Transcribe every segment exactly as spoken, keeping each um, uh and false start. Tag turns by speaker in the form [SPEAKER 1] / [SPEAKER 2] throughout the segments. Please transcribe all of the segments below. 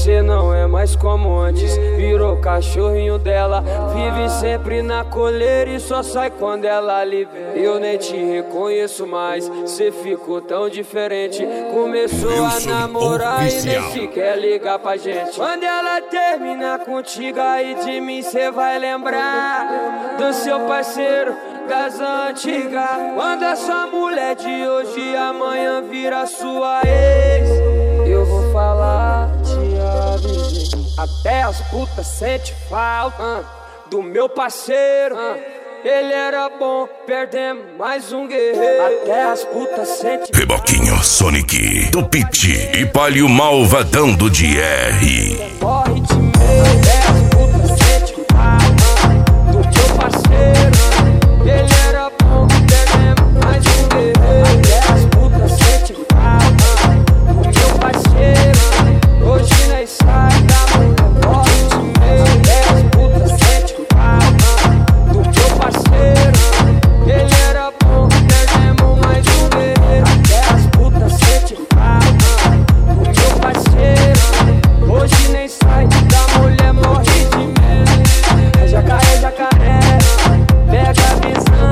[SPEAKER 1] Cê não é mais como antes, virou cachorrinho dela. Vive sempre na coleira e só sai quando ela lhe vê. Eu nem te reconheço mais, cê ficou tão diferente. Começou a namorar e nem se quer ligar pra gente. Quando ela terminar contigo, aí de mim cê vai lembrar do seu parceiro das antigas. Quando essa mulher de hoje amanhã vira sua ex, eu vou falar, te avisei. Até as putas sente falta uh, do meu parceiro uh, ele era bom, perdemos mais um guerreiro. Até as putas sente
[SPEAKER 2] Reboquinho, Sonic, do Pit e Palio Malvadão do D R.
[SPEAKER 1] Morre de medo. Até as putas sente falta uh, do meu parceiro uh, ele era bom, perdemos mais um guerreiro. Até as putas sente falta uh, do meu parceiro uh, hoje nós sai da mulher. Morre de medo. Até as putas sente falta do meu parceiro ele era bom, perdemos mais um guerreiro. Até as putas sente falta do meu parceiro hoje nem sai da mulher. Morre de medo. É jacaré, jacaré, pega a visão.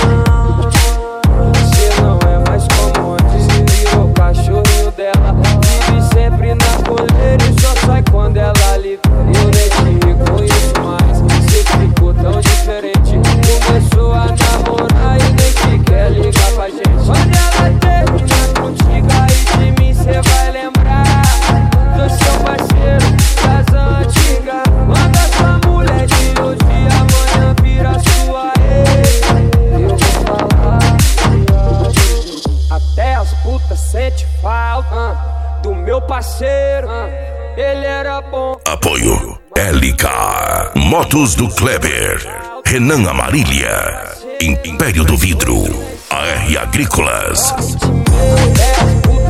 [SPEAKER 1] Cê não é mais como antes, virou cachorrinho dela. Vive sempre na coleira e só sai quando ela lhe vê. Eu nem te reconheço mais, cê ficou tão diferente. Começou a namorar e nem se quer ligar pra gente. Quando ela terminar contigo, aí de mim cê vai lembrar do seu parceiro das antigas. Quando essa mulher de hoje amanhã vira sua ex, eu vou falar, até as putas sente falta uh, do meu parceiro uh, ele era bom.
[SPEAKER 2] Apoio L K Motos do Kleber, Renan Amarília, Império do Vidro, A R Agrícolas.
[SPEAKER 1] Até as putas